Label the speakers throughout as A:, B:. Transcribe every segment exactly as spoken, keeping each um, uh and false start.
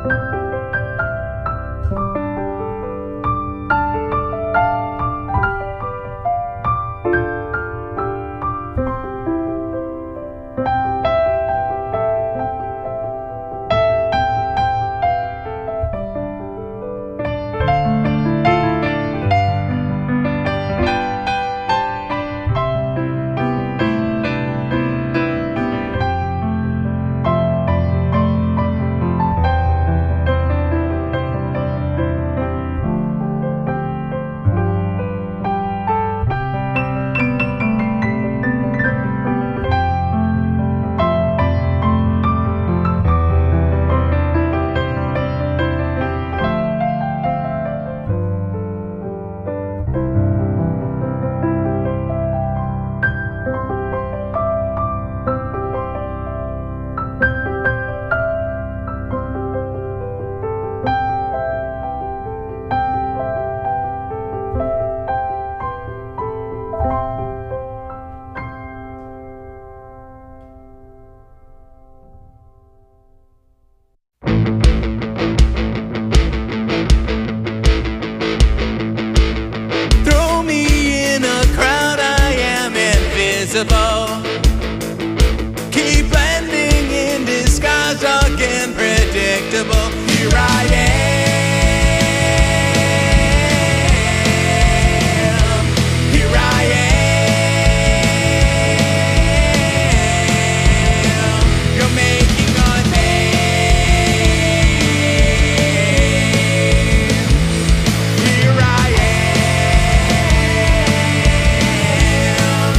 A: Keep blending in disguise, dark and predictable. Here I am. Here I am. You're making a name. Here I am.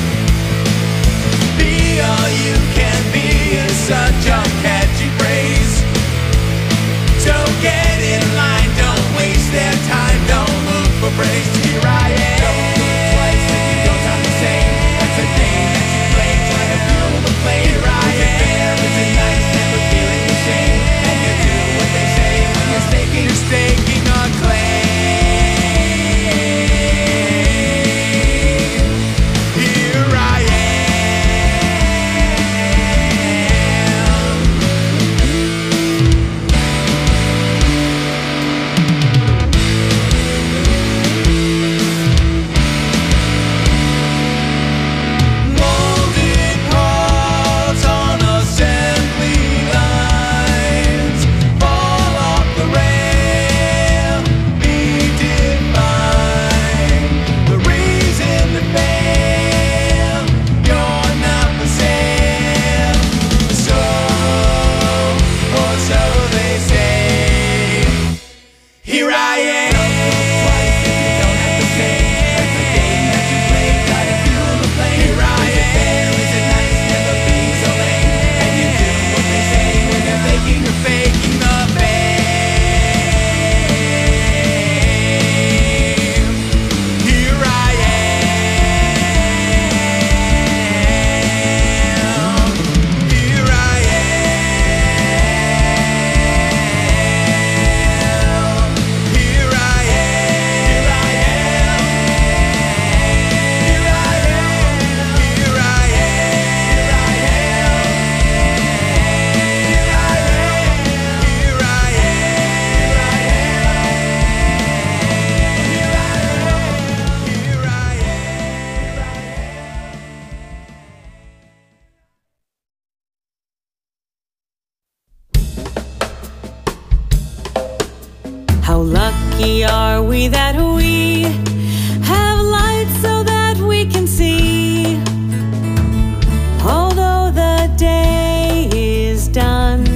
A: Be all you can be is such a catchy phrase. Don't get in line, don't waste their time, don't look for praise. Here I am. Don't look twice if you don't sound the same. That's a game that you play, trying to feel the flame. Here I am. Is it fair, is it nice, never feeling the shame? And you do what they say when you're staking, you're staking a claim. Here I molded parts on assembly lines fall off the rail, be defined. The reason to fail, you're not for sale. So, or so they say. Here I am. Twice if you don't have to say. That's the game that you play, try to fuel the flame. Here I am. Is it fair, is it nice, never being so lame? And you do what they say when they're faking, you're faking the fame. Here I am. Here I am. Here I am. Here I am. Here I
B: How lucky are we that we have light so that we can see, although the day is done.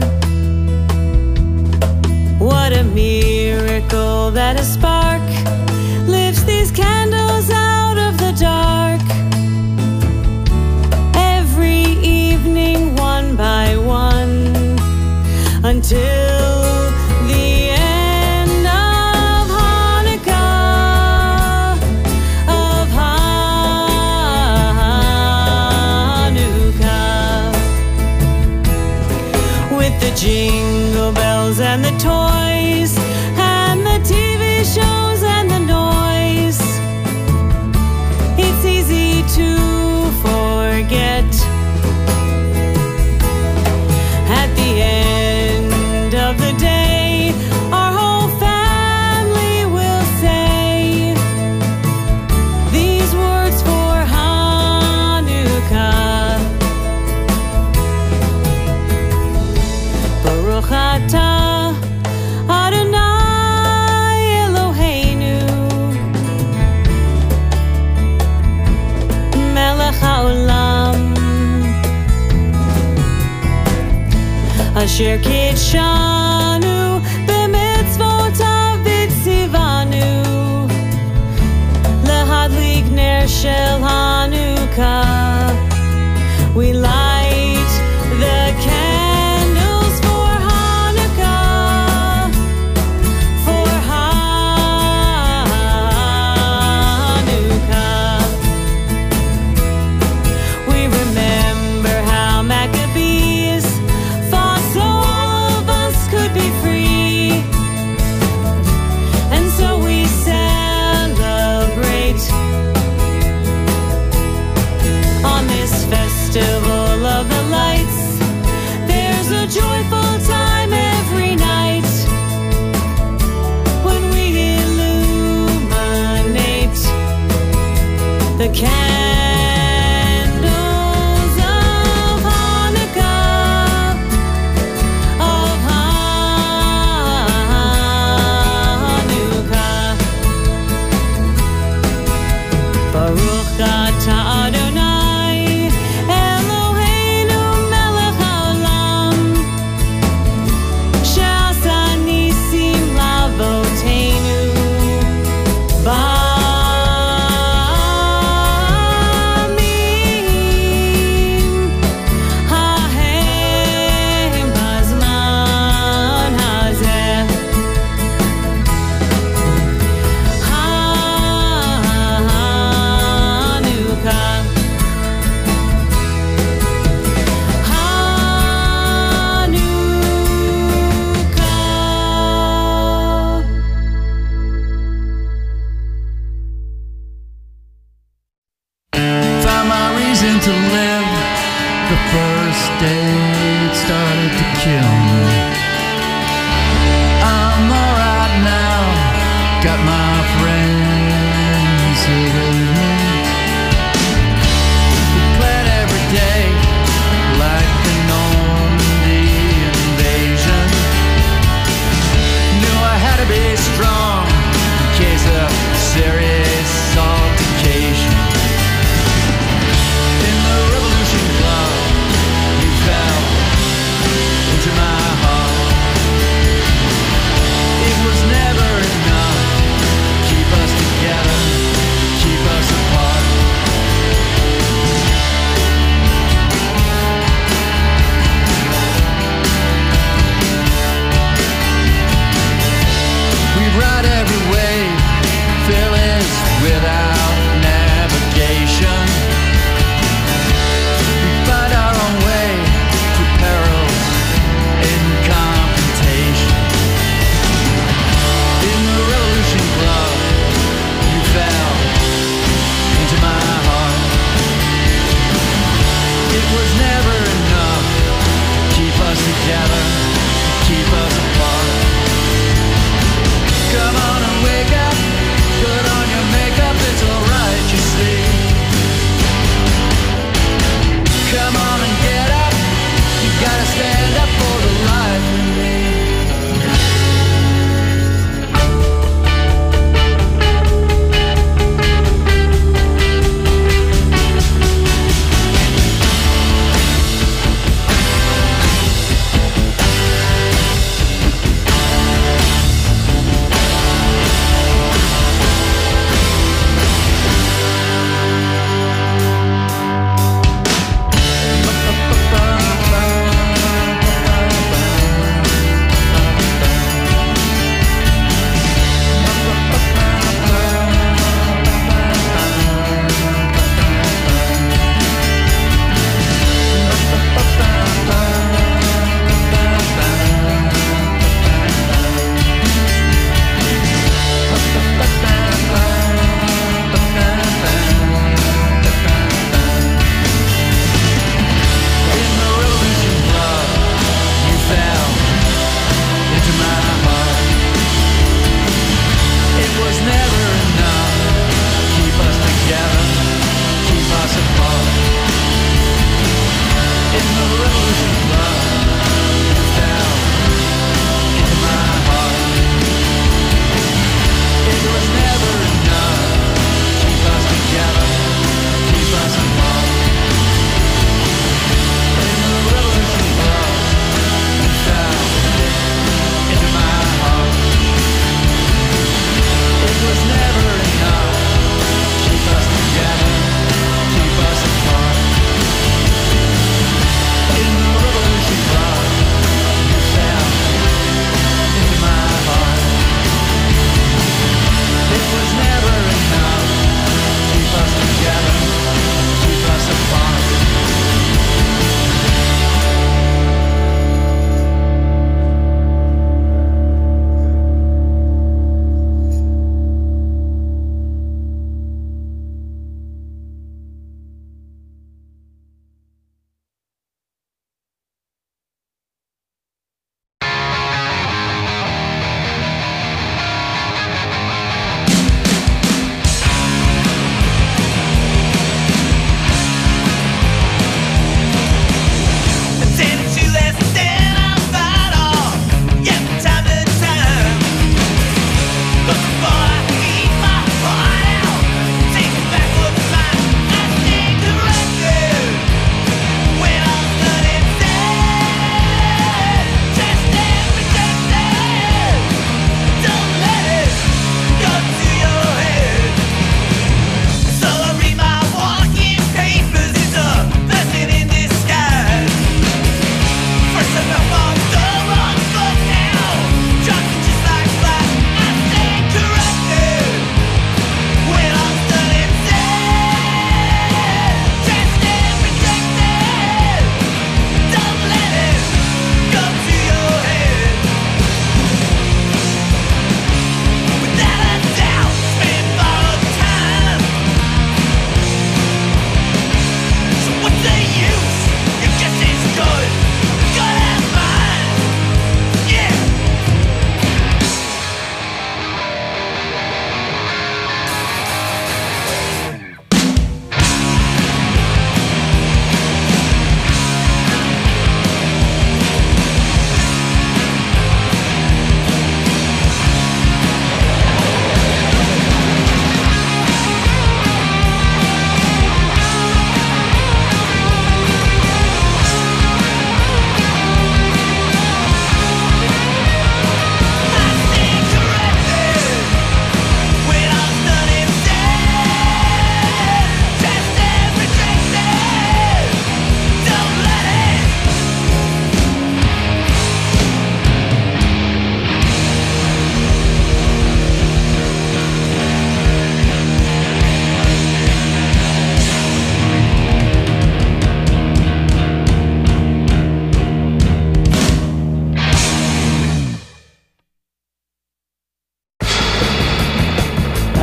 B: What a miracle that a spark lifts these candles out of the dark. Every evening, one by one, until the end of Hanukkah, of Hanukkah. With the jingle bells and the toys and the T V shows and the noise, it's easy to forget. At the end of the Shirkit Shanu, b'mitzvot avitzivanu, lehadlik ner shel Hanukkah. We light the candles for Hanukkah, for Hanukkah. We remember how Maccabees fought so all of us could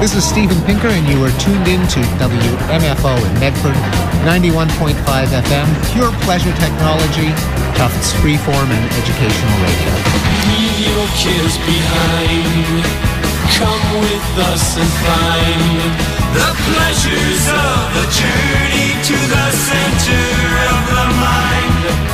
C: This is Steven Pinker, and you are tuned in to W M F O in Medford, ninety-one point five F M, pure pleasure technology, Tufts freeform and educational radio.
D: Leave your kids behind. Come with us and find
A: the pleasures of the journey to the center of the mind.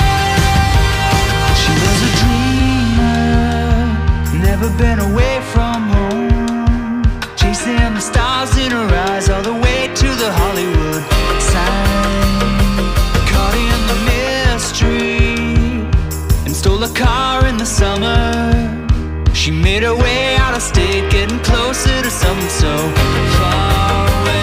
E: been away from car in the summer. She made her way out of state, getting closer to something so far away.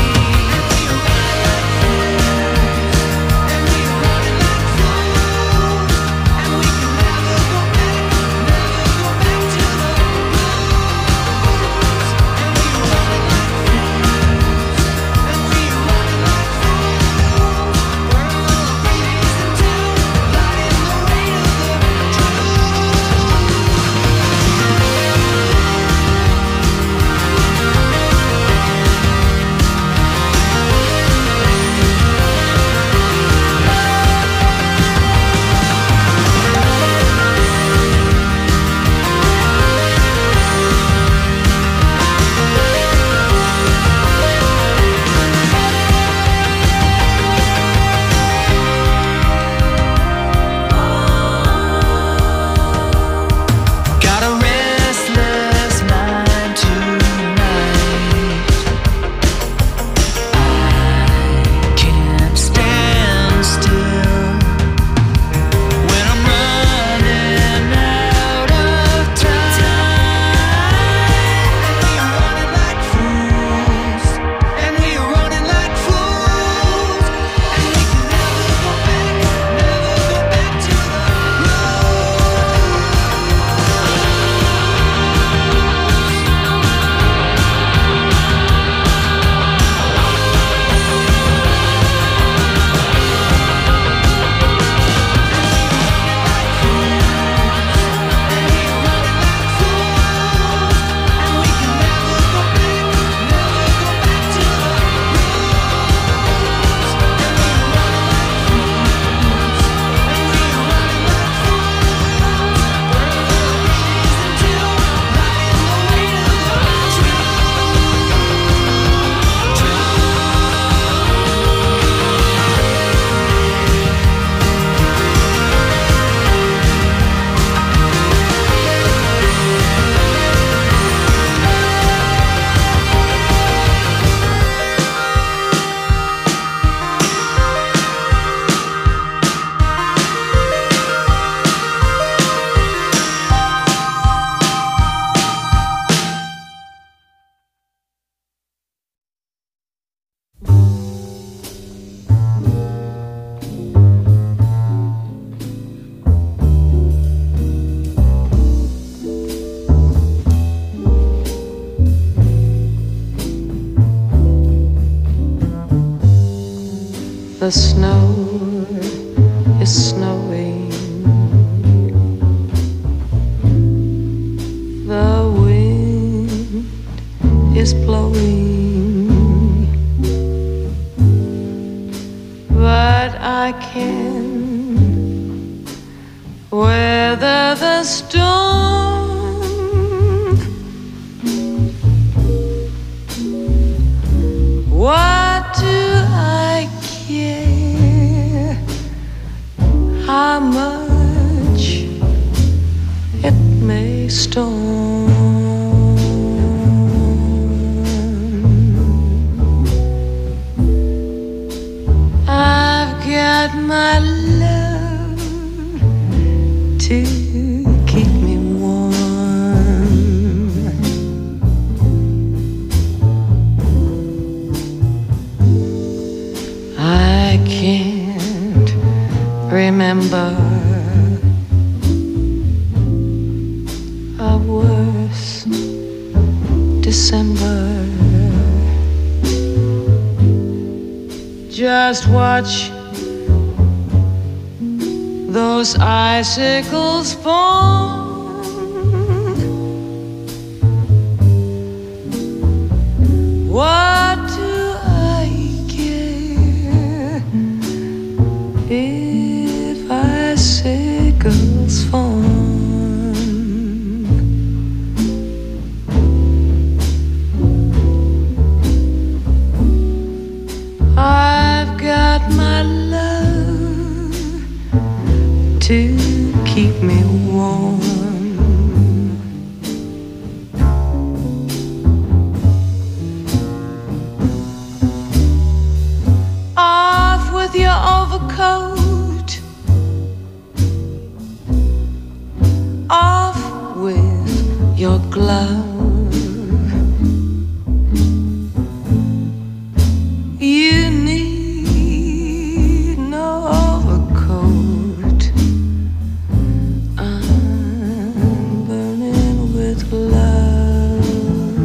B: The snow is snowing, the wind is blowing, but I can weather the storm. What do I care how much it may storm? I've got my love to keep me warm. I can't remember a worse December. Just watch those icicles fall. What do I care if icicles fall? I've got my love to keep me warm. Off with your overcoat,
F: glove. You need no overcoat. I'm burning with love.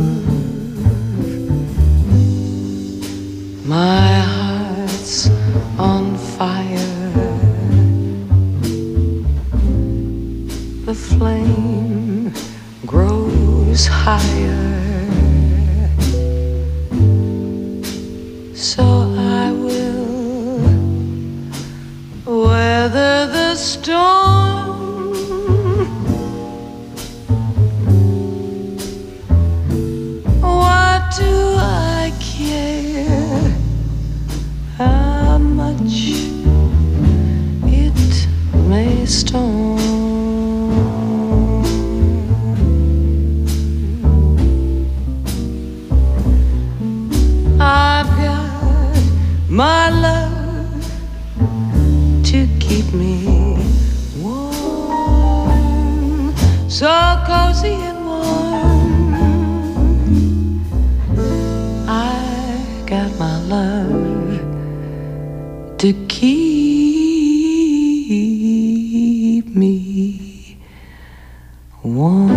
F: My heart's on fire. The flame grows higher. So I will weather the storm. What do I care how much it may storm? I've got my love to keep me warm, so cozy and warm. I got my love to keep me warm.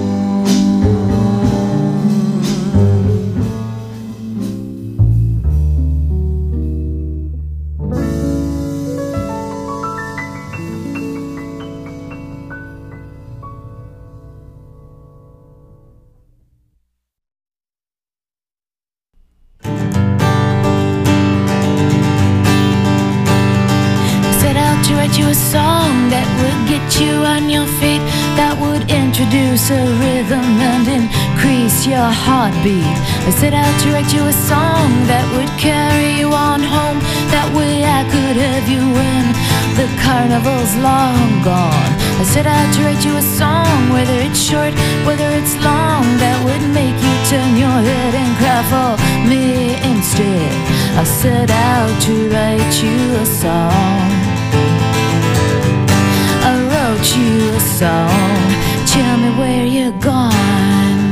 B: You a song that would get you on your feet, that would introduce a rhythm and increase your heartbeat. I set out to write you a song that would carry you on home. That way I could have you when the carnival's long gone. I set out to write you a song, whether it's short, whether it's long, that would make you turn your head and cry for me instead. I set out to write you a song. I wrote you a song, tell me where you're gone.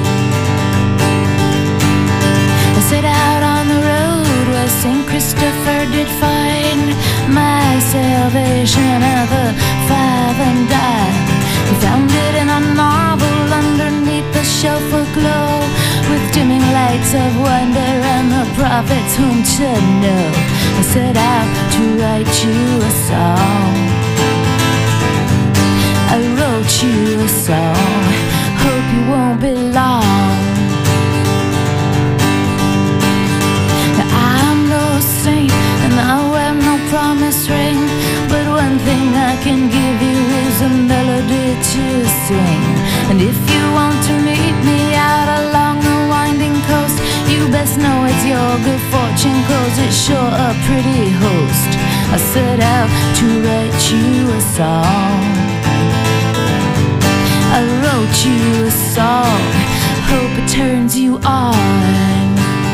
B: I set out on the road where Saint Christopher did find my salvation at the five and dime. He found it in a novel underneath the shelf aglow, with dimming lights of wonder and the prophets whom to know. I set out to write you a song. I wrote you a song, hope you won't be long. Now I'm no saint and I wear no promise ring, but one thing I can give you is a melody to sing. And if you want to meet me out along the winding coast, you best know it's your good fortune, 'cause it's sure a pretty host. I set out to write you a song. I wrote you a song, hope it turns you on.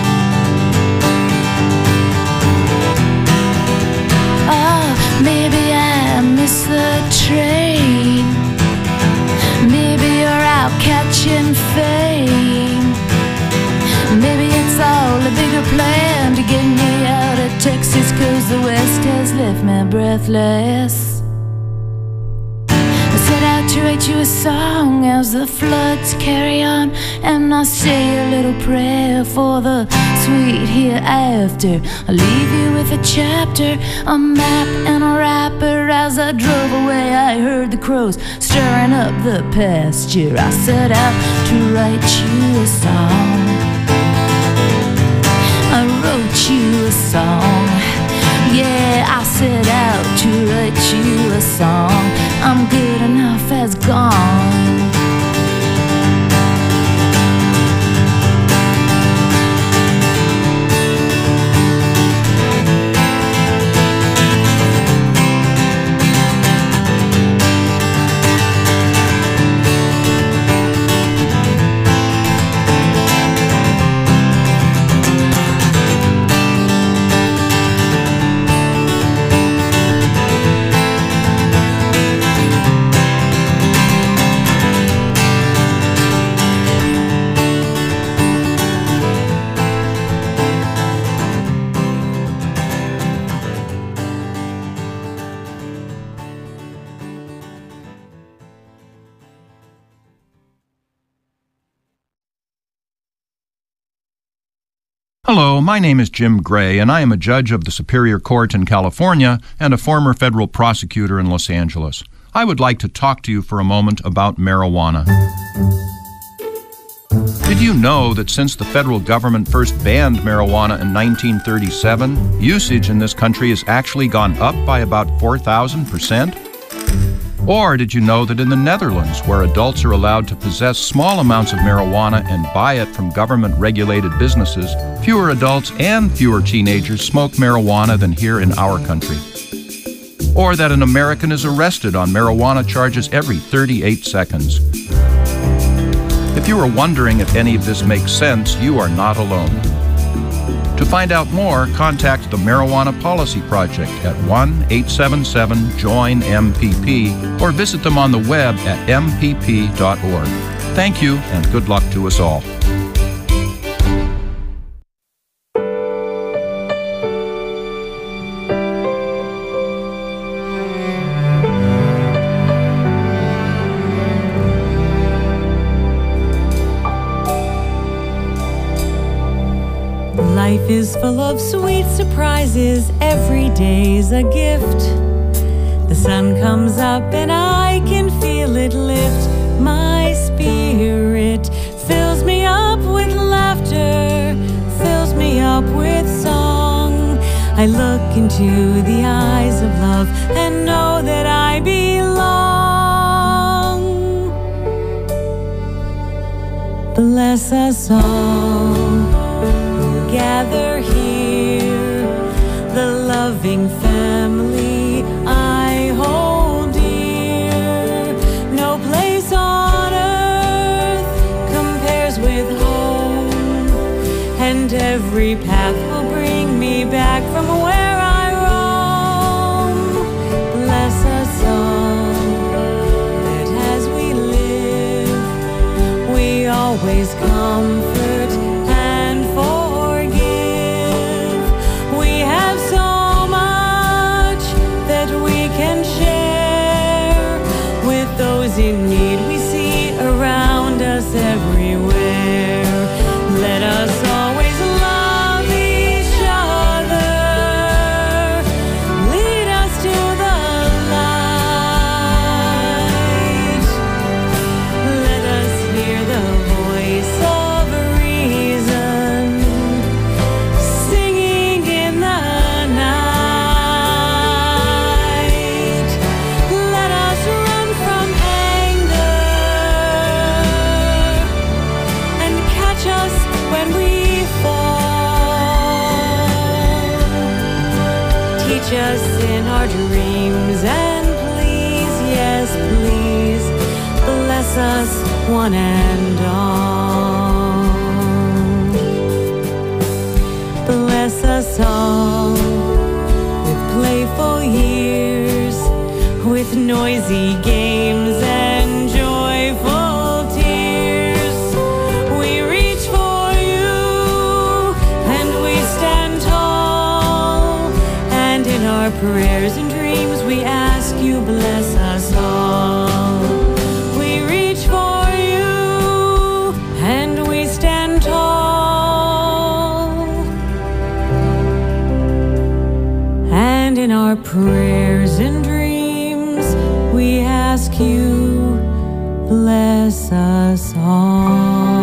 B: Oh, maybe I missed the train. Maybe you're out catching fame. Maybe it's all a bigger plan to get me out of Texas, 'cause the West has left me breathless. Set out to write you a song as the floods carry on, and I say a little prayer for the sweet hereafter. I'll leave you with a chapter, a map and a wrapper. As I drove away I heard the crows stirring up the pasture. I set out to write you a song. I wrote you a song. Yeah, I set out to write you a song. I'm good enough as gone.
G: Hello, my name is Jim Gray, and I am a judge of the Superior Court in California and a former federal prosecutor in Los Angeles. I would like to talk to you for a moment about marijuana. Did you know that since the federal government first banned marijuana in nineteen thirty-seven, usage in this country has actually gone up by about four thousand percent? Or did you know that in the Netherlands, where adults are allowed to possess small amounts of marijuana and buy it from government-regulated businesses, fewer adults and fewer teenagers smoke marijuana than here in our country? Or that an American is arrested on marijuana charges every thirty-eight seconds? If you are wondering if any of this makes sense, you are not alone. To find out more, contact the Marijuana Policy Project at one eight seven seven join M P P or visit them on the web at m p p dot org. Thank you, and good luck to us all.
H: Life is full of sweet surprises, every day's a gift. The sun comes up and I can feel it lift my spirit, fills me up with laughter, fills me up with song. I look into the eyes of love and know that I belong. Bless us all gather here, the loving family I hold dear. No place on earth compares with home, and every path will bring me back from where I roam. Bless us all, that as we live, we always comfort and forgive. In need we see around us everywhere. Let us always love each other. Lead us to the light. Let us hear the voice of reason singing in the night. Let us run from when we fall. Teach us in our dreams, and please, yes, please, bless us one and all. Bless us all with playful years, with noisy games and joyful tears. We reach for you and we stand tall, and in our prayers and dreams we ask you bless us all. We reach for you and we stand tall, and in our prayers and dreams we ask you bless us all.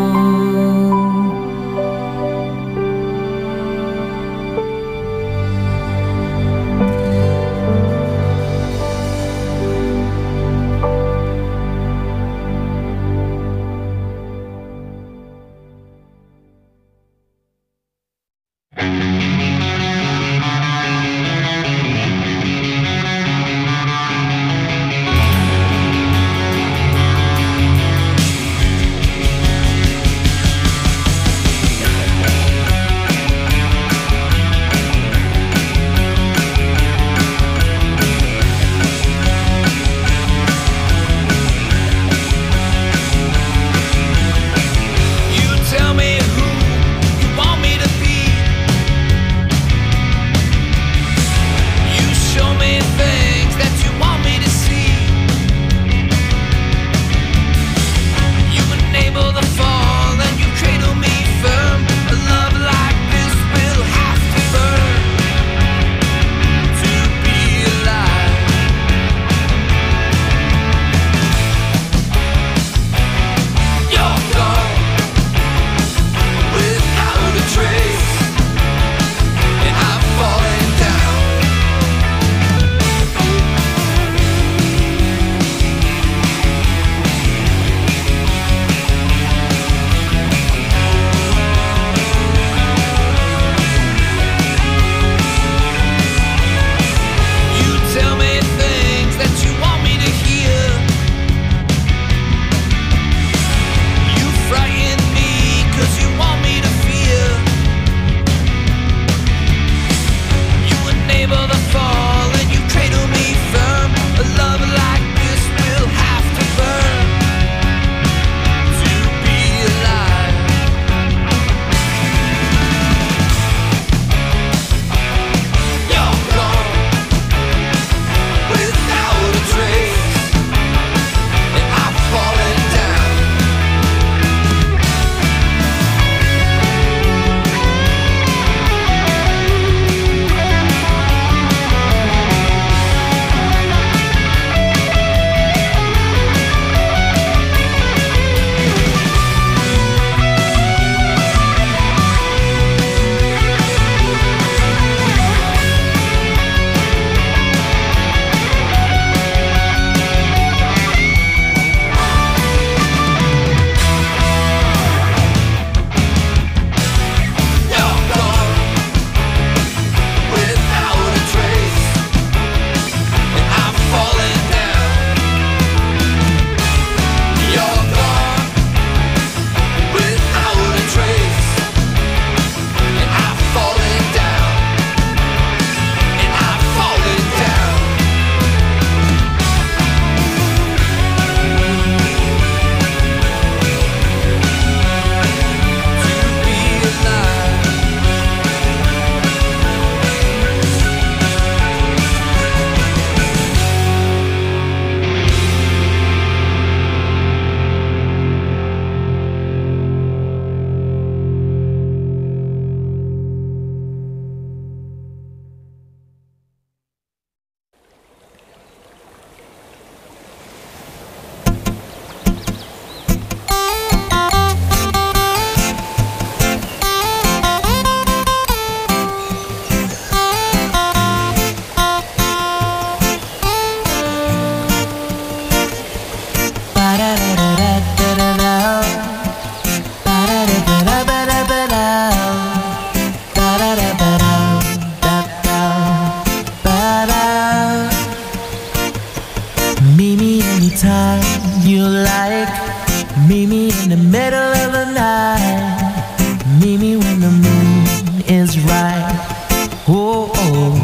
I: Meet me anytime you like. Meet me in the middle of the night. Meet me when the moon is right. Oh, oh.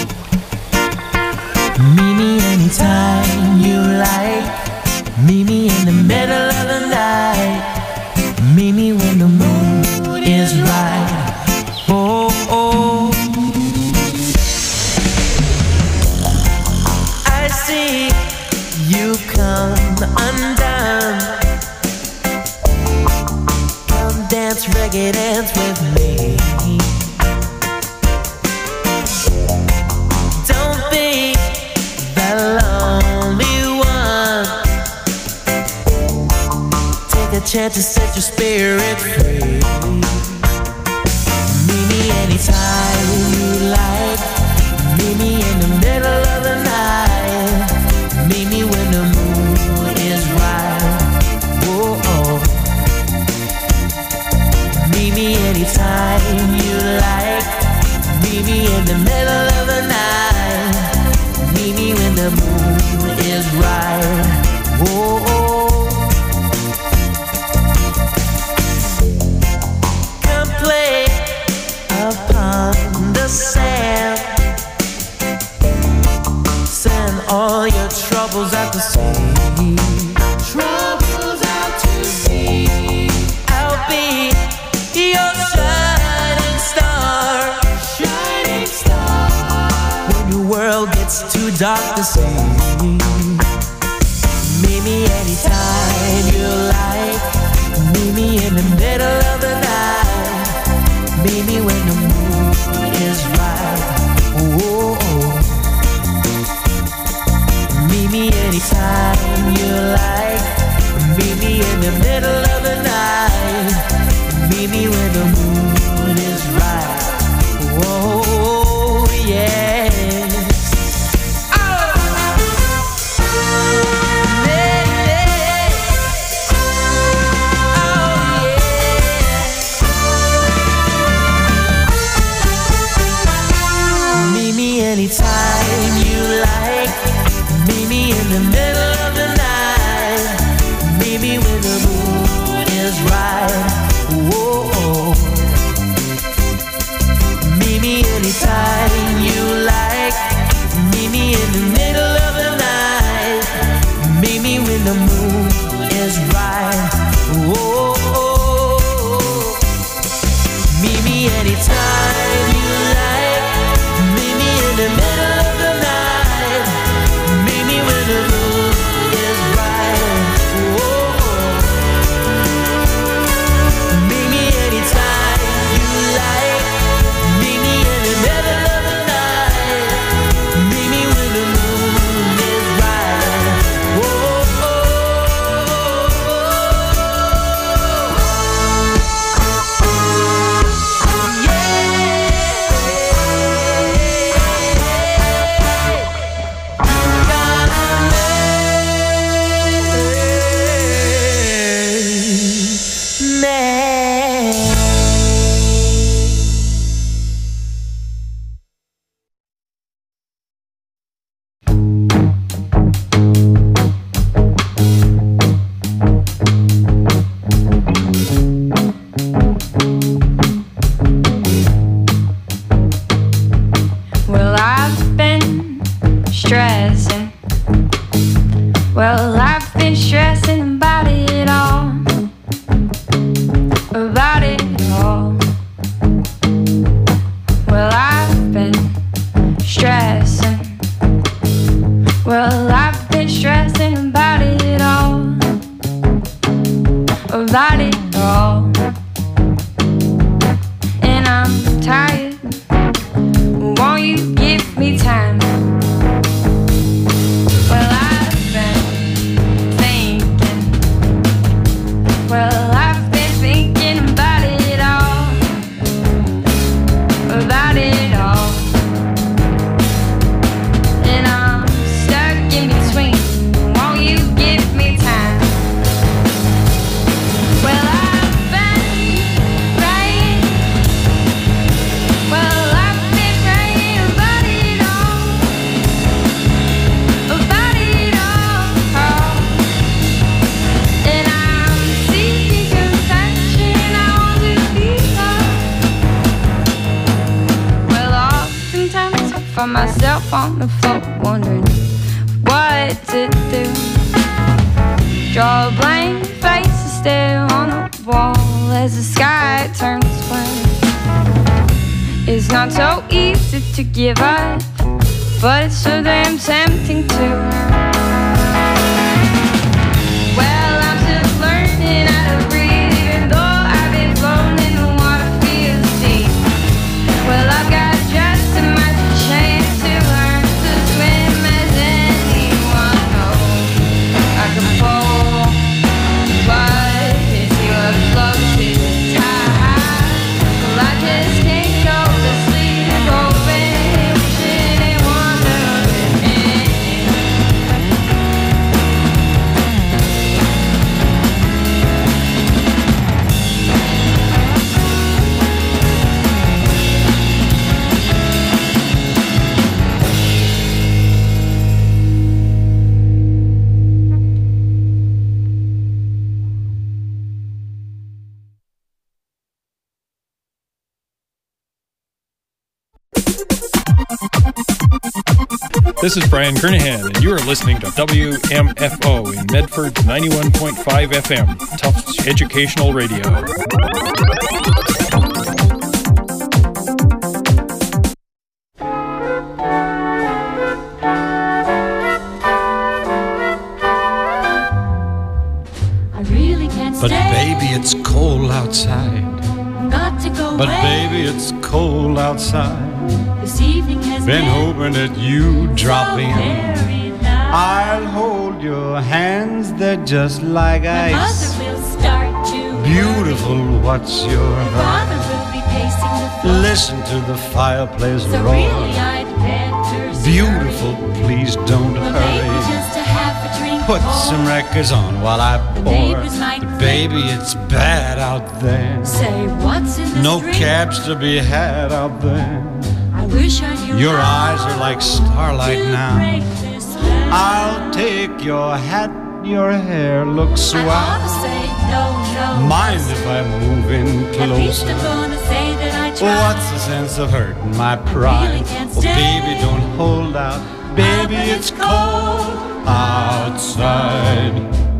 I: Meet me anytime you like. Meet me in the middle of the night. Meet me when the moon is right. Oh, oh. I see you come undone. Come dance, reggae dance with me. Don't be the lonely one. Take a chance to set your spirit free. Meet me anytime you like. Meet me in the middle of the night. Meet me when the moon is right. Whoa, oh. Meet me anytime you like. Meet me in the middle of the night. Meet me when the moon is right. Whoa, oh. Come play upon the sand. Send all your troubles out to sea. Troubles out to sea. I'll be your shining star. Shining star. When your world gets too dark to see. Meet me anytime you like. Meet me in the middle of the night. Meet me when the moon is right. Oh, oh. Meet me anytime you like. Meet me in the middle of the night. Meet me when the moon is right. Whoa, yes. Oh, yeah, yeah. Oh, yeah. Meet me anytime you like. Meet me in the middle of the night. Meet me when the moon is right. Whoa. Meet me anytime you like. Meet me in the middle of the night. Meet me when the moon is right. Whoa. Meet me anytime you like. Meet me in the middle of the night. Meet me when the moon is right. Whoa. Meet me anytime you like. Meet me in the middle of the night. Meet me when the moon is right. Whoa.
B: Well, I've been stressing. Well, I've been stressing about it all. About it all. Well, I've been stressing. Well, I've been stressing about it all. About it all. And I'm tired. Won't you give me time? Well, I've been thinking. Well, I've been thinking about it all. About it all. And I'm stuck in between. Won't you give me time?
J: find myself on the floor wondering what to do. Draw a blank face and stare on the wall as the sky turns blue. It's not so easy to give up, but it's so damn tempting to. Well, I'm just learning how to breathe, even though I've been floating in the water feels deep. Well, I've got just as much chance to learn to swim as anyone knows. I can pull, but it's your floats is tight. Well, I just can't go to sleep, hoping, wishing and wondering.
K: This is Brian Kernahan, and you are listening to W M F O in Medford ninety-one point five F M, Tufts Educational Radio.
B: I really can't
L: But
B: stay.
L: baby, it's cold outside.
B: Got to go
L: But
B: away.
L: baby, it's cold outside.
B: This evening has
L: Been hoping that you drop
B: so
L: in.
B: very nice.
L: I'll hold your hands, they're just like
B: My
L: ice.
B: mother will start to
L: Beautiful, what's your
B: My
L: hurry?
B: father will be pacing the floor.
L: Listen to the fireplace
B: So
L: roar.
B: really I'd better
L: Beautiful, please don't
B: Well, maybe
L: hurry.
B: just to have a drink
L: Put
B: more.
L: some records on while I pour.
B: neighbors might
L: But baby, it's bad out there.
B: Say, what's in this
L: No
B: drink?
L: cabs to be had out there.
B: I wish I knew
L: Your
B: how
L: eyes are like starlight
B: to
L: now.
B: break this spell.
L: I'll take your hat, your hair looks
B: I ought
L: swell.
B: to say no, no.
L: Mind if I move in
B: At least
L: closer?
B: I'm gonna say that I tried.
L: What's the sense of hurting my pride?
B: Really can't
L: Oh,
B: stay.
L: baby, don't hold out. Baby,
B: but
L: it's
B: it's
L: cold outside.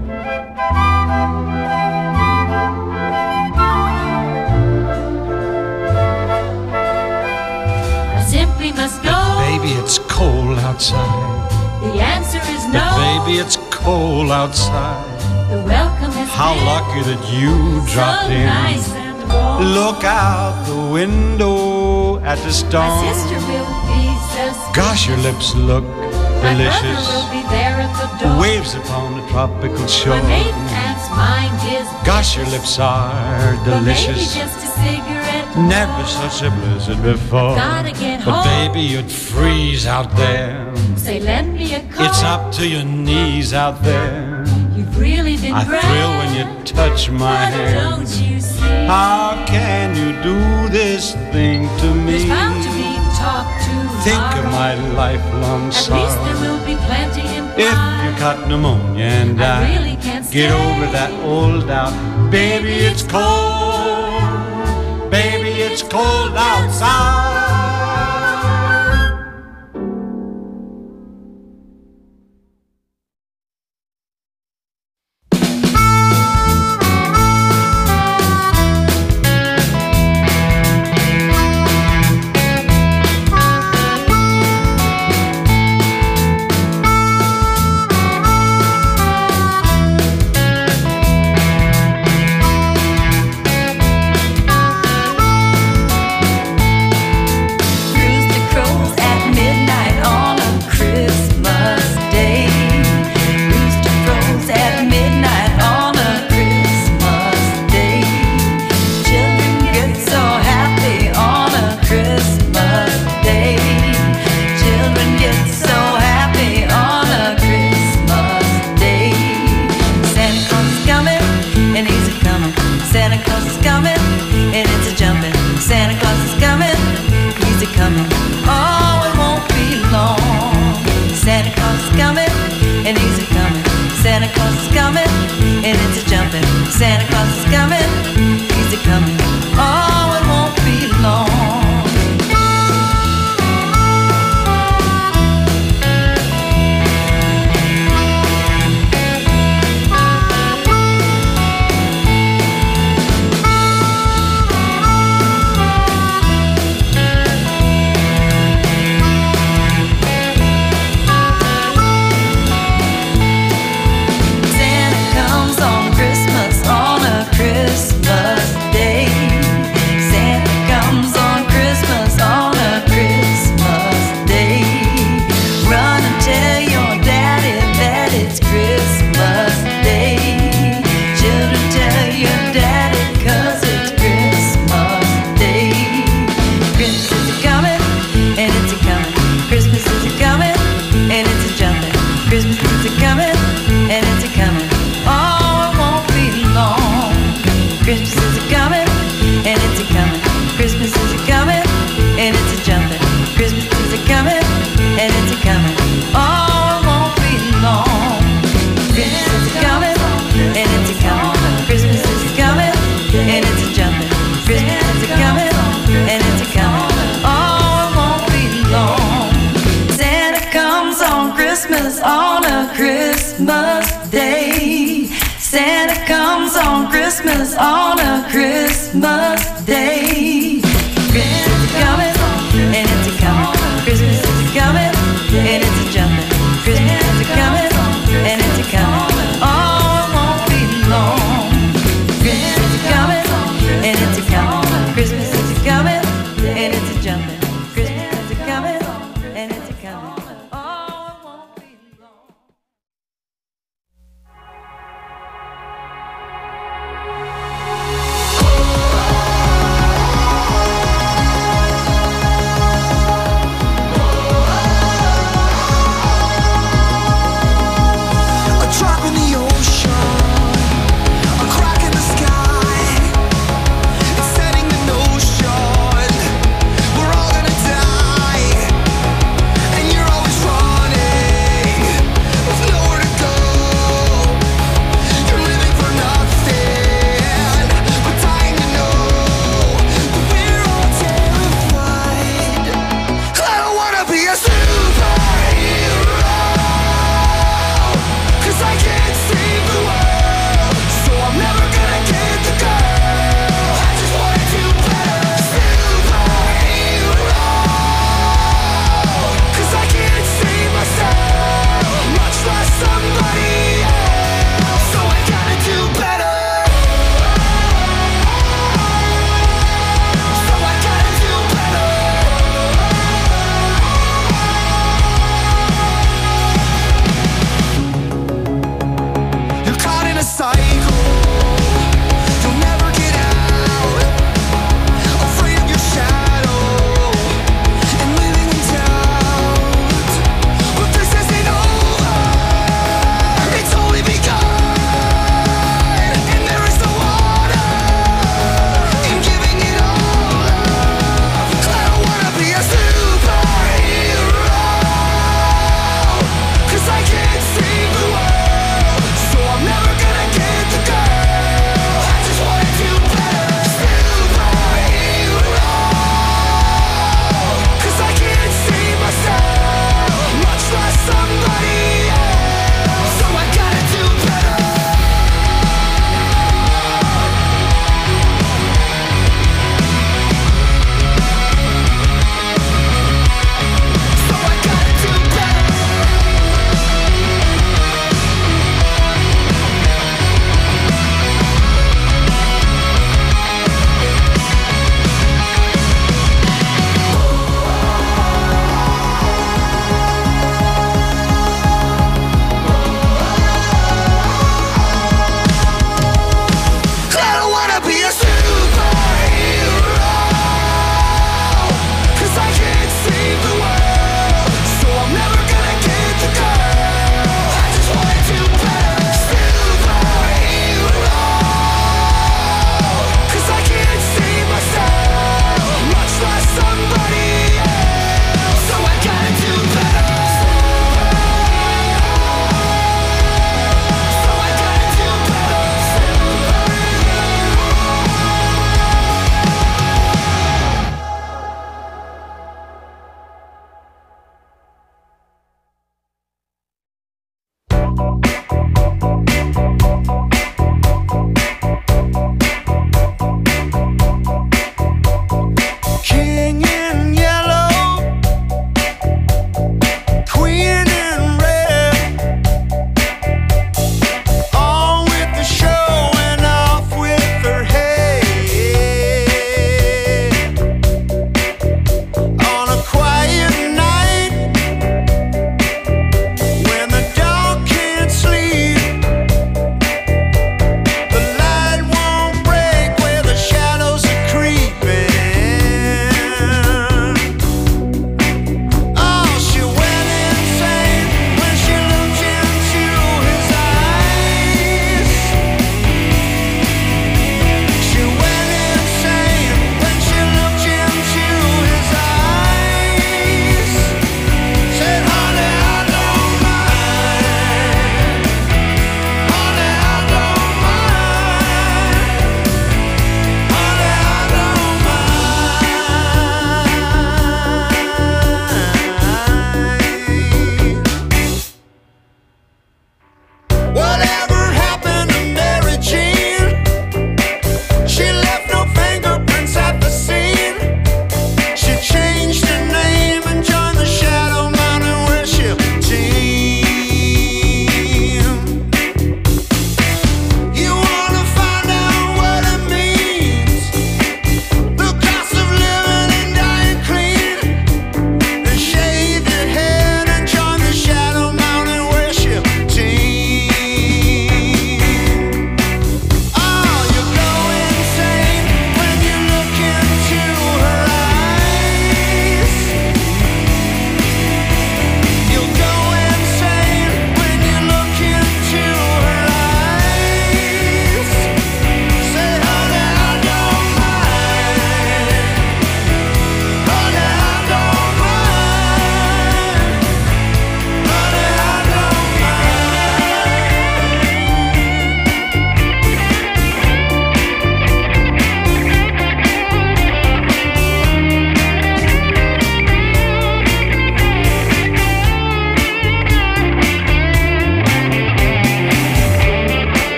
B: I simply must go.
L: Baby, it's cold outside.
B: The answer is no.
L: But baby, it's cold outside.
B: The welcome has
L: How
B: been
L: lucky that you dropped
B: so
L: in.
B: nice and warm.
L: Look out the window at the storm.
B: My sister will be so sweet.
L: Gosh, your lips look
B: My
L: delicious.
B: brother will be there at the door.
L: Waves upon the tropical shore.
B: My maiden aunt's mind is
L: Gosh, your lips are
B: But maybe
L: delicious.
B: just a cigarette.
L: Never such a blizzard before.
B: Gotta get
L: But
B: home.
L: baby, you'd freeze out there.
B: Say, lend me a coat.
L: It's up to your knees out there.
B: You've really been
L: I
B: great.
L: thrill when you touch my
B: But
L: hand.
B: don't you see?
L: How can you do this thing to me?
B: There's bound to be talk
L: Think
B: tomorrow.
L: of my lifelong
B: At least there
L: sorrow.
B: will be plenty implied.
L: If you got pneumonia and
B: I
L: I
B: really can't
L: get
B: stay.
L: over that old doubt, baby, it's cold. Baby, it's cold outside.
M: Santa Claus is coming, he's a coming. Oh, it won't be long. on Christmas, on a Christmas day. Christmas is coming, and it's a coming. Christmas is coming, and it's a jumping. Christmas is coming, and it's a coming. Oh, it won't be long. Christmas is coming, and it's a coming. Christmas is coming, and it's a jumping. Christmas is coming, and it's a coming. Oh, it won't be long.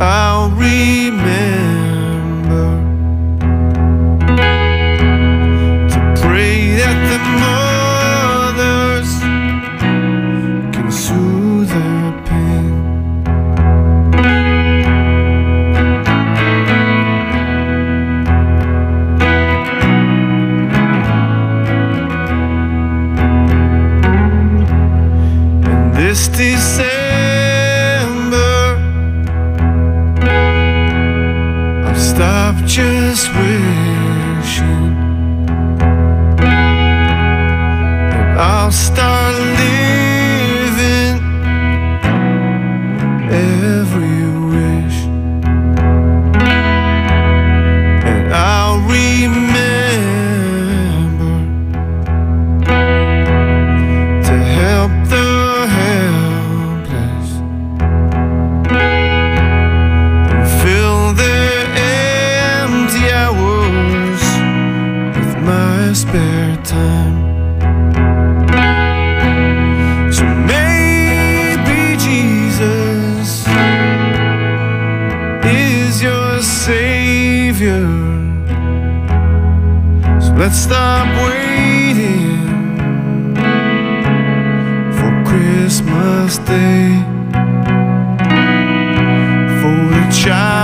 N: I'll remember to pray that the mothers can soothe their pain. And this December I'll stop just wishing, and I'll start living every wish, and I'll remember to help the helpless and fill their empty hours with my spare time. So maybe Jesus is your savior. So let's stop waiting for Christmas Day, for the child